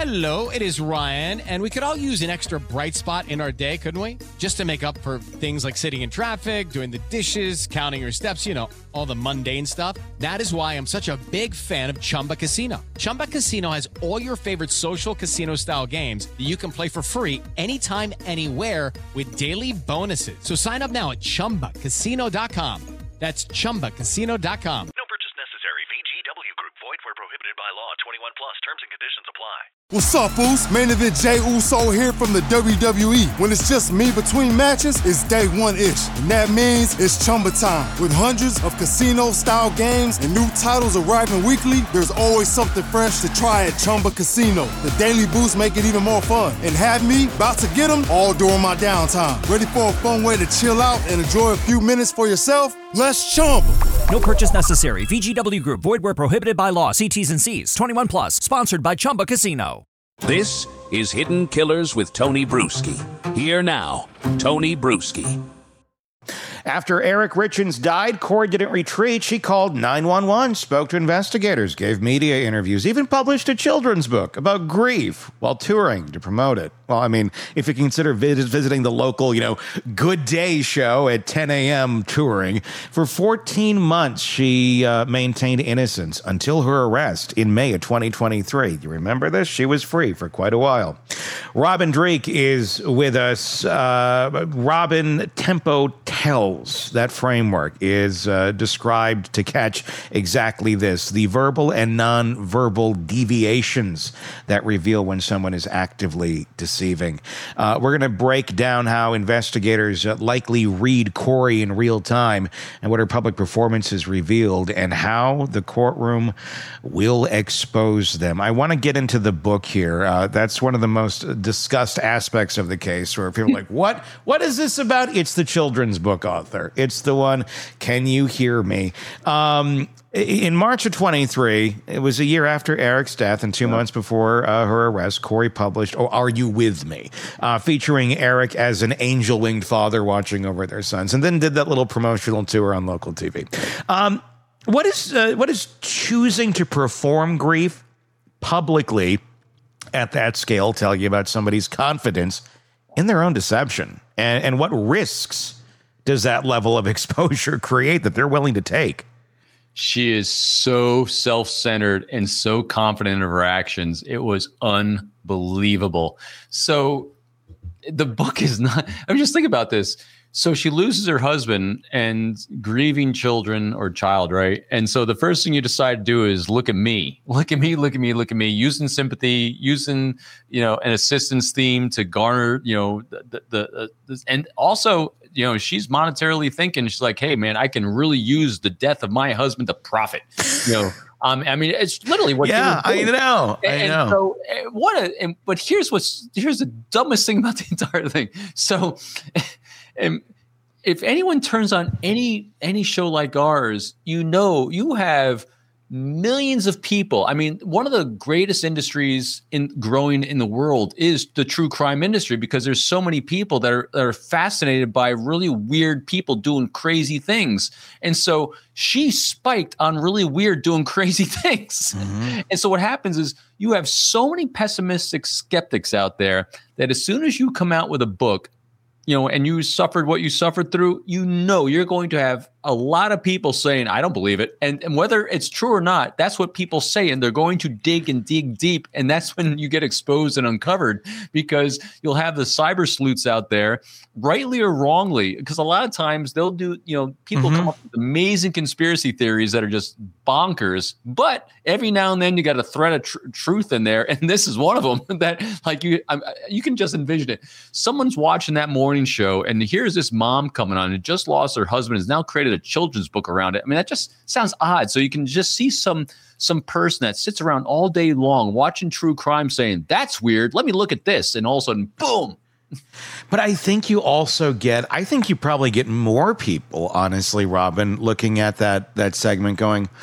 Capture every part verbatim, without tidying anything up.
Hello, it is Ryan, and we could all use an extra bright spot in our day, couldn't we? Just to make up for things like sitting in traffic, doing the dishes, counting your steps, you know, all the mundane stuff. That is why I'm such a big fan of Chumba Casino. Chumba Casino has all your favorite social casino-style games that you can play for free anytime, anywhere with daily bonuses. So sign up now at chumba casino dot com. That's chumba casino dot com. No purchase necessary. V G W Group. Void where prohibited by law. twenty-one plus. Terms and conditions apply. What's up, Foos? Main Event Jey Uso here from the W W E. When it's just me between matches, it's day one-ish. And that means it's Chumba time. With hundreds of casino-style games and new titles arriving weekly, there's always something fresh to try at Chumba Casino. The daily boosts make it even more fun. And have me about to get them all during my downtime. Ready for a fun way to chill out and enjoy a few minutes for yourself? Let's Chumba. No purchase necessary. V G W Group. Void where prohibited by law. See T's and C's. twenty-one plus. Sponsored by Chumba Casino. This is Hidden Killers with Tony Bruschi. Here now, Tony Bruschi. After Eric Richins died, Corey didn't retreat. She called nine one one, spoke to investigators, gave media interviews, even published a children's book about grief while touring to promote it. Well, I mean, if you consider vis- visiting the local, you know, Good Day show at ten a.m. touring. For fourteen months, she uh, maintained innocence until her arrest in May of twenty twenty-three. You remember this? She was free for quite a while. Robin Dreeke is with us. Uh, Robin, Tempo Tells. That framework is uh, described to catch exactly this, the verbal and non-verbal deviations that reveal when someone is actively deceiving. Uh, we're going to break down how investigators uh, likely read Corey in real time and what her public performance has revealed and how the courtroom will expose them. I want to get into the book here. Uh, that's one of the most discussed aspects of the case where people are like, what? What is this about? It's the children's book author. It's the one, Can You Hear Me? Um, in March of twenty-three, it was a year after Eric's death and two months before uh, her arrest, Corey published Oh, Are You With Me? Uh, featuring Eric as an angel-winged father watching over their sons, and then did that little promotional tour on local T V. Um, what is uh, what is choosing to perform grief publicly at that scale tell you about somebody's confidence in their own deception? And, and what risks does that level of exposure create that they're willing to take? She is so self-centered and so confident of her actions. It was unbelievable. So the book is not, I'm just thinking about this. So she loses her husband and grieving children or child, right? And so the first thing you decide to do is look at me, look at me, look at me, look at me, using sympathy, using, you know, an assistance theme to garner, you know, the, the, uh, the and also, you know, she's monetarily thinking, she's like, hey, man, I can really use the death of my husband to profit, you know. Um, I mean, it's literally what. Yeah, I know. I and, know. And so, uh, what? A, and, but here's what's here's the dumbest thing about the entire thing. So, and if anyone turns on any any show like ours, you know, you have millions of people. I mean, one of the greatest industries in growing in the world is the true crime industry, because there's so many people that are, that are fascinated by really weird people doing crazy things. And so she spiked on really weird doing crazy things. Mm-hmm. And so what happens is you have so many pessimistic skeptics out there that as soon as you come out with a book, you know, and you suffered what you suffered through, you know, you're going to have a lot of people saying, I don't believe it. And, and whether it's true or not, that's what people say. And they're going to dig and dig deep. And that's when you get exposed and uncovered, because you'll have the cyber sleuths out there, rightly or wrongly, because a lot of times they'll do, you know, people mm-hmm. come up with amazing conspiracy theories that are just bonkers. But every now and then you got a thread of tr- truth in there. And this is one of them that, like, you, I, you can just envision it. Someone's watching that morning show, and here's this mom coming on who just lost her husband, has now created a children's book around it. I mean, that just sounds odd. So you can just see some some person that sits around all day long watching true crime saying, that's weird, let me look at this. And all of a sudden, boom. But I think you also get, I think you probably get more people, honestly, Robin, looking at that that segment going,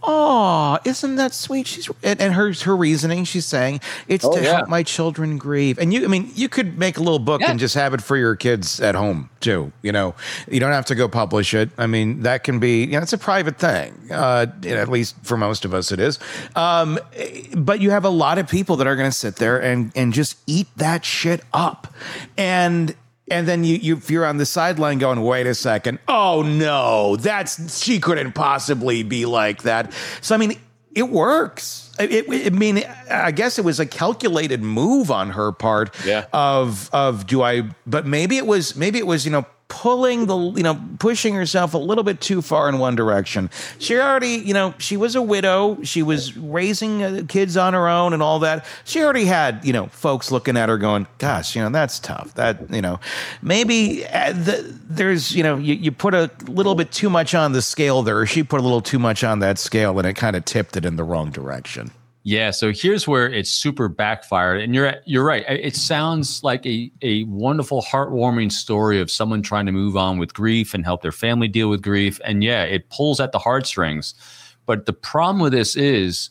oh, isn't that sweet? She's and, and her her reasoning. She's saying it's Oh, to yeah. help my children grieve. And you, I mean, you could make a little book Yeah. and just have it for your kids at home too. You know, you don't have to go publish it. I mean, that can be, you know, it's a private thing. Uh, at least for most of us, it is. Um, but you have a lot of people that are going to sit there and and just eat that shit up, and. And then you, you, if you're on the sideline going, wait a second, oh no, that's she couldn't possibly be like that. So I mean, it works. It, it, I mean, I guess it was a calculated move on her part. Yeah. Of of do I? But maybe it was maybe it was you know pulling the you know pushing herself a little bit too far in one direction. She already you know she was a widow. She was raising uh, kids on her own and all that. She already had you know folks looking at her going, gosh, you know that's tough. That you know maybe uh, the, there's you know you, you put a little bit too much on the scale there. Or she put a little too much on that scale and it kind of tipped it in the wrong direction. Yeah, so here's where it's super backfired, and you're you're right. It sounds like a a wonderful, heartwarming story of someone trying to move on with grief and help their family deal with grief. And yeah, it pulls at the heartstrings. But the problem with this is,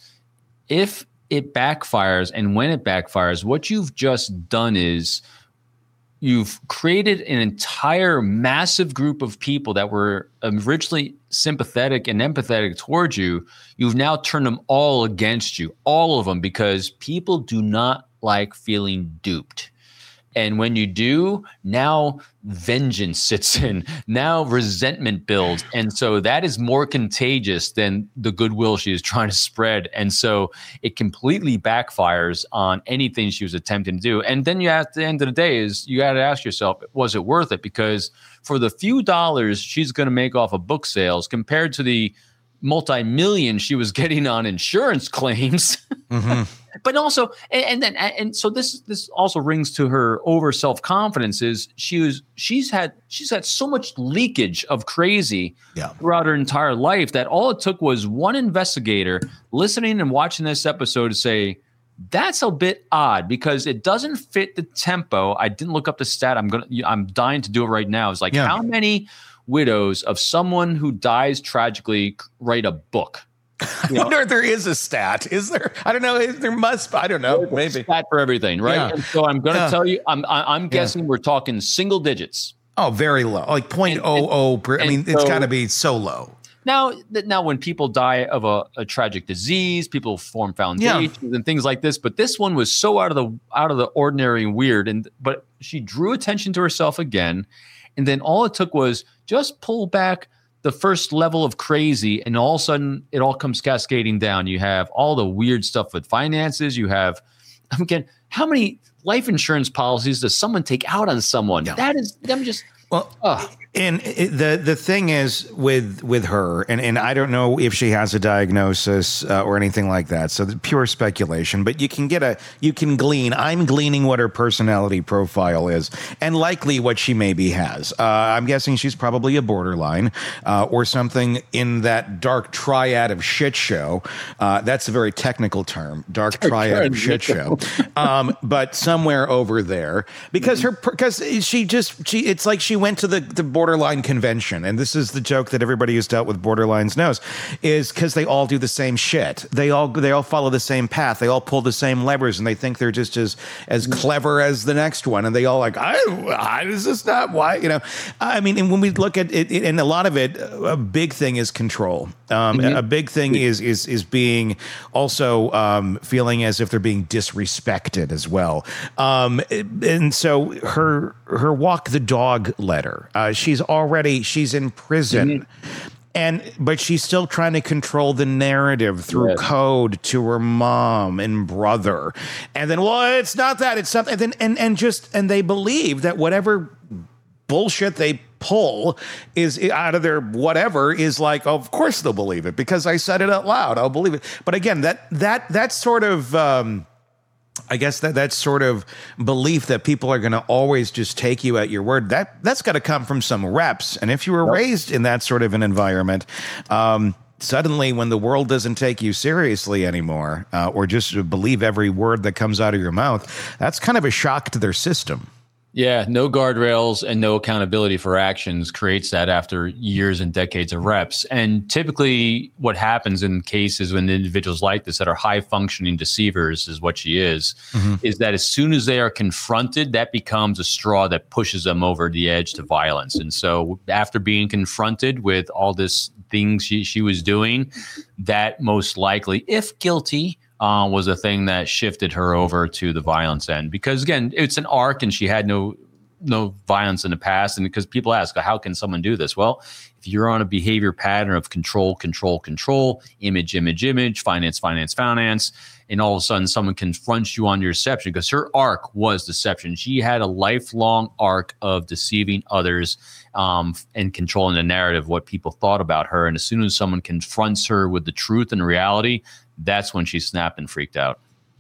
if it backfires, and when it backfires, what you've just done is you've created an entire massive group of people that were originally sympathetic and empathetic towards you. You've now turned them all against you, all of them, because people do not like feeling duped. And when you do, now vengeance sits in. Now resentment builds. And so that is more contagious than the goodwill she is trying to spread. And so it completely backfires on anything she was attempting to do. And then you have, at the end of the day, is you got to ask yourself, was it worth it? Because for the few dollars she's going to make off of book sales compared to the multi-million she was getting on insurance claims. Mm-hmm. But also, and, and then, and so this this also rings to her over self-confidence. Is she was she's had she's had so much leakage of crazy yeah. throughout her entire life that all it took was one investigator listening and watching this episode to say, that's a bit odd because it doesn't fit the tempo. I didn't look up the stat. I'm gonna I'm dying to do it right now. It's like yeah. how many widows of someone who dies tragically write a book? I you wonder know? if there is a stat. Is there? I don't know. There must. I don't know. Maybe stat for everything, right? Yeah. And so I'm going to yeah. tell you. I'm I'm guessing yeah. we're talking single digits. Oh, very low, like point oh oh. Per, I mean, so, it's got to be so low. Now, now, when people die of a, a tragic disease, people form foundations yeah. and things like this. But this one was so out of the out of the ordinary and weird. And but she drew attention to herself again, and then all it took was just pull back the first level of crazy, and all of a sudden it all comes cascading down. You have all the weird stuff with finances. You have, again, how many life insurance policies does someone take out on someone? Yeah. That is them just well. Uh, And it, the the thing is with with her, and, and I don't know if she has a diagnosis uh, or anything like that. So the pure speculation, but you can get a you can glean. I'm gleaning what her personality profile is, and likely what she maybe has. Uh, I'm guessing she's probably a borderline uh, or something in that dark triad of shit show. Uh, that's a very technical term, dark triad of shit show. Um, but somewhere over there, because her because she just she it's like she went to the the borderline convention, and this is the joke that everybody who's dealt with borderlines knows, is because they all do the same shit. They all they all follow the same path. They all pull the same levers, and they think they're just as as clever as the next one. And they all like, I, I is this not why you know? I mean, and when we look at it, it and a lot of it, a big thing is control. Um, mm-hmm. A big thing is is is being also um, feeling as if they're being disrespected as well. Um, and so her her walk the dog letter. Uh, she's already she's in prison. Mm-hmm. And but she's still trying to control the narrative through yes. code to her mom and brother. And then, well, it's not that, it's something. And then and, and just and they believe that whatever bullshit they pull is out of their whatever is like, oh, of course they'll believe it because I said it out loud. I'll believe it. But again, that that that sort of um I guess that that sort of belief that people are going to always just take you at your word, that that's got to come from some reps. And if you were yep. raised in that sort of an environment, um, suddenly when the world doesn't take you seriously anymore, uh, or just believe every word that comes out of your mouth, that's kind of a shock to their system. Yeah, no guardrails and no accountability for actions creates that after years and decades of reps. And typically what happens in cases when individuals like this that are high functioning deceivers is what she is, mm-hmm. is that as soon as they are confronted, that becomes a straw that pushes them over the edge to violence. And so after being confronted with all this things she, she was doing, that most likely, if guilty, Uh, was a thing that shifted her over to the violence end. Because again, it's an arc and she had no no violence in the past. And because people ask, how can someone do this? Well, if you're on a behavior pattern of control, control, control, image, image, image, finance, finance, finance, and all of a sudden someone confronts you on your deception, because her arc was deception. She had a lifelong arc of deceiving others um, and controlling the narrative, what people thought about her. And as soon as someone confronts her with the truth and reality, that's when she snapped and freaked out.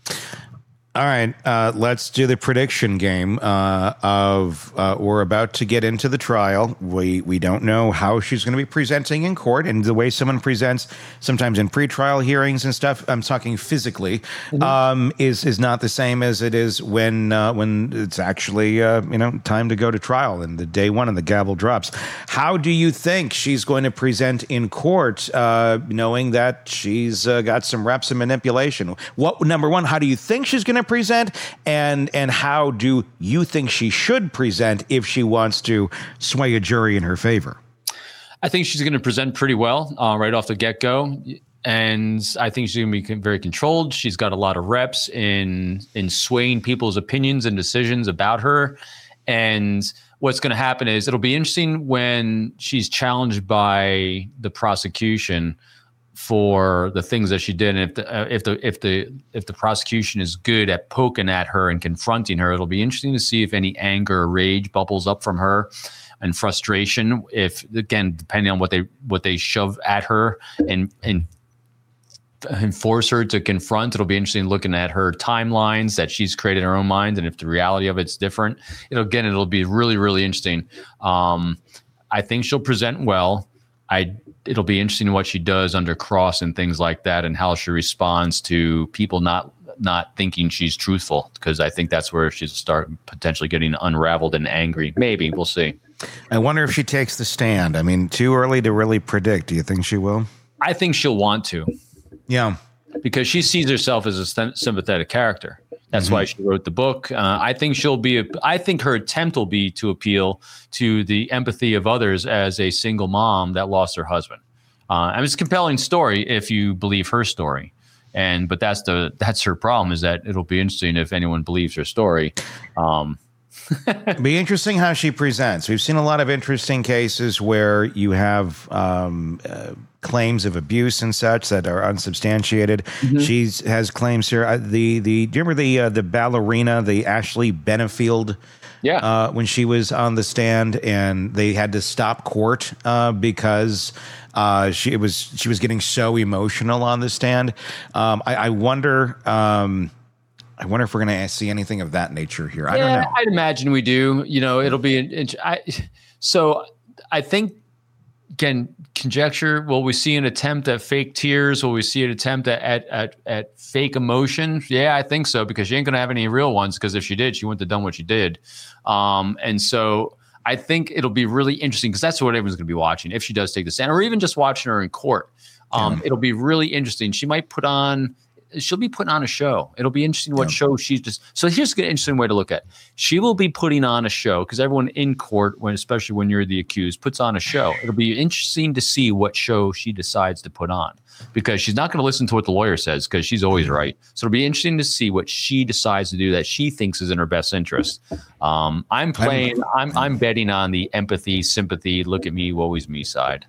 All right, uh, let's do the prediction game uh, of uh, we're about to get into the trial. We we don't know how she's going to be presenting in court, and the way someone presents sometimes in pretrial hearings and stuff, I'm talking physically, mm-hmm. um, is is not the same as it is when uh, when it's actually uh, you know time to go to trial and the day one and the gavel drops. How do you think she's going to present in court, uh, knowing that she's uh, got some reps and manipulation? What number one? How do you think she's going to present, and and how do you think she should present if she wants to sway a jury in her favor? I think she's going to present pretty well uh, right off the get-go, and I think she's going to be very controlled. She's got a lot of reps in in swaying people's opinions and decisions about her, and what's going to happen is it'll be interesting when she's challenged by the prosecution for the things that she did, and if the uh, if the if the if the prosecution is good at poking at her and confronting her, it'll be interesting to see if any anger or rage bubbles up from her, and frustration. If again, depending on what they what they shove at her and and and force her to confront, it'll be interesting looking at her timelines that she's created in her own mind, and if the reality of it's different, it'll again it'll be really really interesting. Um, I think she'll present well. I. It'll be interesting what she does under cross and things like that, and how she responds to people not not thinking she's truthful, because I think that's where she'll start potentially getting unraveled and angry. Maybe. We'll see. I wonder if she takes the stand. I mean, too early to really predict. Do you think she will? I think she'll want to. Yeah. Because she sees herself as a sympathetic character. That's mm-hmm. why she wrote the book. Uh, I think she'll be. A, I think her attempt will be to appeal to the empathy of others as a single mom that lost her husband. Uh, and it's a compelling story if you believe her story. And but that's the that's her problem, is that it'll be interesting if anyone believes her story. Um, It'll be interesting how she presents. We've seen a lot of interesting cases where you have um, uh, claims of abuse and such that are unsubstantiated. Mm-hmm. She has claims here. Uh, the the do you remember the uh, the ballerina, the Ashley Benefield? Yeah. Uh, when she was on the stand, and they had to stop court uh, because uh, she it was she was getting so emotional on the stand. Um, I, I wonder. Um, I wonder if we're going to see anything of that nature here. I yeah, don't know. I'd imagine we do. You know, it'll be. I, so I think, again, conjecture. Will we see an attempt at fake tears? Will we see an attempt at at at, at fake emotion? Yeah, I think so, because she ain't going to have any real ones. Because if she did, she wouldn't have done what she did. Um, and so I think it'll be really interesting, because that's what everyone's going to be watching if she does take the stand, or even just watching her in court. Um, yeah. It'll be really interesting. She might put on. She'll be putting on a show. It'll be interesting what yeah. show she's just. So here's an interesting way to look at it. She will be putting on a show, because everyone in court, when especially when you're the accused, puts on a show. It'll be interesting to see what show she decides to put on, because she's not going to listen to what the lawyer says, because she's always right. So it'll be interesting to see what she decides to do that she thinks is in her best interest. Um, I'm playing. I'm I'm betting on the empathy, sympathy, look at me, woe is me side.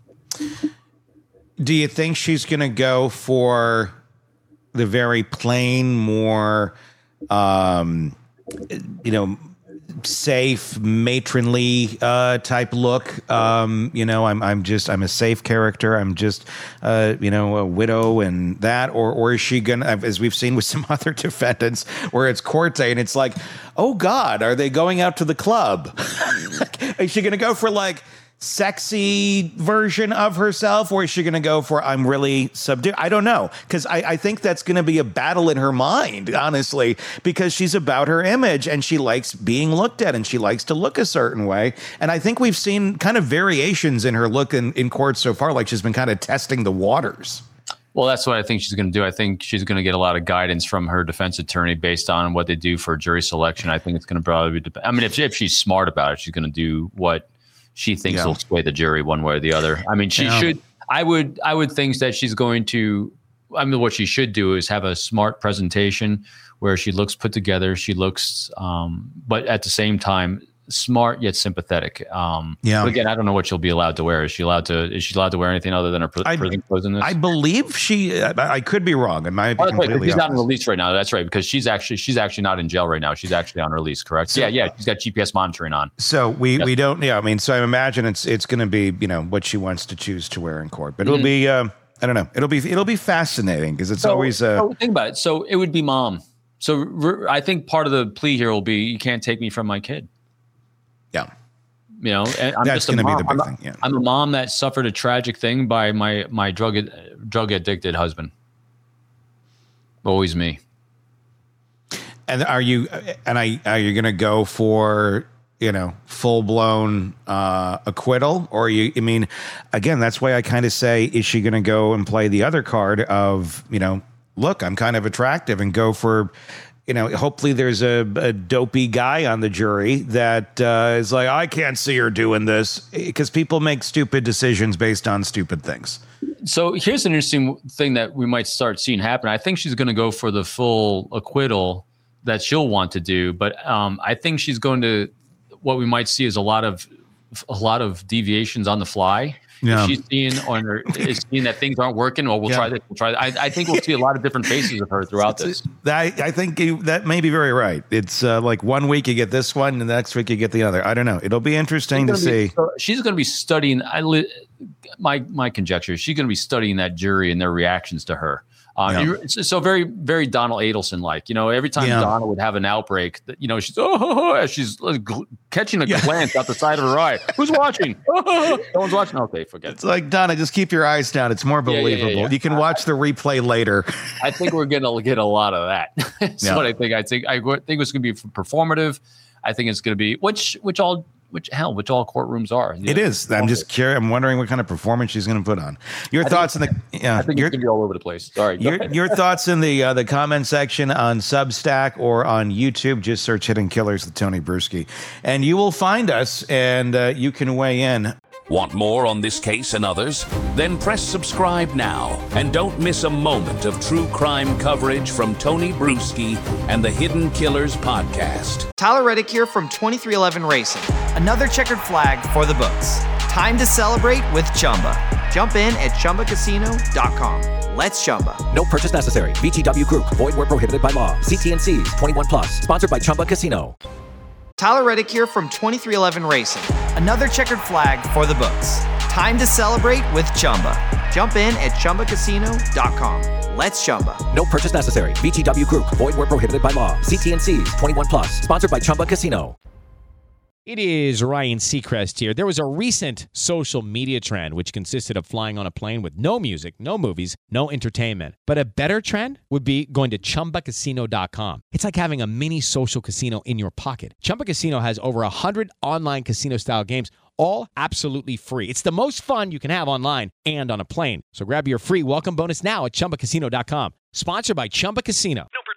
Do you think she's going to go for the very plain, more, um, you know, safe, matronly uh, type look? Um, you know, I'm I'm just I'm a safe character. I'm just, uh, you know, a widow and that, or or is she gonna, as we've seen with some other defendants, where it's court day and it's like, oh God, are they going out to the club? Is she gonna go for like sexy version of herself, or is she going to go for I'm really subdued? I don't know, because I, I think that's going to be a battle in her mind, honestly, because she's about her image and she likes being looked at and she likes to look a certain way. And I think we've seen kind of variations in her look in, in court so far, like she's been kind of testing the waters. Well, that's what I think she's going to do. I think she's going to get a lot of guidance from her defense attorney based on what they do for jury selection. I think it's going to probably be, I mean, if, if she's smart about it, she's going to do what she thinks Yeah. will sway the jury one way or the other. I mean, she Yeah. should, I would, I would think that she's going to, I mean, what she should do is have a smart presentation where she looks put together. She looks, um, but at the same time, smart yet sympathetic. Um, Yeah. But again, I don't know what she'll be allowed to wear. Is she allowed to? Is she allowed to wear anything other than her pr- I- prison clothes in this? I believe she, I, I could be wrong. It might be Oh, that's right, 'cause completely she's not on honest. release right now. That's right, because she's actually she's actually not in jail right now. She's actually on release, correct? Yeah, yeah. She's got G P S monitoring on. So we, Yes. we don't, yeah, I mean, so I imagine it's it's going to be, you know, what she wants to choose to wear in court. But Mm-hmm. it'll be, uh, I don't know, it'll be it'll be fascinating because it's So, always, uh, so think about it. So it would be mom. So r- I think part of the plea here will be you can't take me from my kid. yeah. You know, and I'm That's just a gonna be mom. the big I'm a- thing, yeah. I'm a mom that suffered a tragic thing by my my drug drug addicted husband. Always me. And are you, and I, are you going to go for, you know, full blown uh, acquittal? Or are you, I mean, again, that's why I kind of say, is she going to go and play the other card of, you know, look, I'm kind of attractive and go for, you know, hopefully there's a, a dopey guy on the jury that uh, is like, I can't see her doing this, because people make stupid decisions based on stupid things. So here's an interesting thing that we might start seeing happen. I think she's going to go for the full acquittal that she'll want to do, but um, I think she's going to. What we might see is a lot of a lot of deviations on the fly. Yeah. If she's seeing on her is seeing that things aren't working. Well, we'll Yeah. try this. We'll try. That. I, I think we'll see a lot of different faces of her throughout this. I, I think you, that may be very right. It's uh, like one week you get this one, and the next week you get the other. I don't know. It'll be interesting to She's gonna be- see. so she's going to be studying. I li- my my conjecture is she's going to be studying that jury and their reactions to her. Uh, Yeah. you're- so, so very, very Donald Adelson like. You know, every time Yeah. Donna would have an outbreak, that, you know, she's oh, as she's like, gl- catching a glance out the side of her eye. Who's watching? No one's watching. Okay, forget It's it. like, Donna, just keep your eyes down. It's more yeah, yeah, believable. yeah. You can watch the replay later. I think we're going to get a lot of that. That's Yeah. what I think. I think I think it's going to be performative. I think it's going to be which which all which hell which all courtrooms are. It is. I'm just curious. I'm wondering what kind of performance she's going to put on. Your I thoughts think- in the yeah. I think your, it's going to be all over the place. Sorry. go your, ahead. your thoughts in the uh, the comment section on Substack or on YouTube. Just search "Hidden Killers" with Tony Bruschi, and you will find us, and uh, you can weigh in. Want more on this case and others? Then press subscribe now and don't miss a moment of true crime coverage from Tony Bruschi and the Hidden Killers podcast. Tyler Reddick here from twenty-three eleven Racing. Another checkered flag for the books. Time to celebrate with Chumba. Jump in at Chumba Casino dot com. Let's Chumba. No purchase necessary. V G W Group. Void where prohibited by law. See T and C's. twenty-one plus. Sponsored by Chumba Casino. Tyler Reddick here from twenty-three eleven Racing. Another checkered flag for the books. Time to celebrate with Chumba. Jump in at Chumba Casino dot com. Let's Chumba. No purchase necessary. V G W Group. Void where prohibited by law. See T and C's. twenty-one plus. Sponsored by Chumba Casino. It is Ryan Seacrest here. There was a recent social media trend which consisted of flying on a plane with no music, no movies, no entertainment. But a better trend would be going to Chumba Casino dot com. It's like having a mini social casino in your pocket. Chumba Casino has over one hundred online casino-style games, all absolutely free. It's the most fun you can have online and on a plane. So grab your free welcome bonus now at Chumba Casino dot com. Sponsored by Chumba Casino. No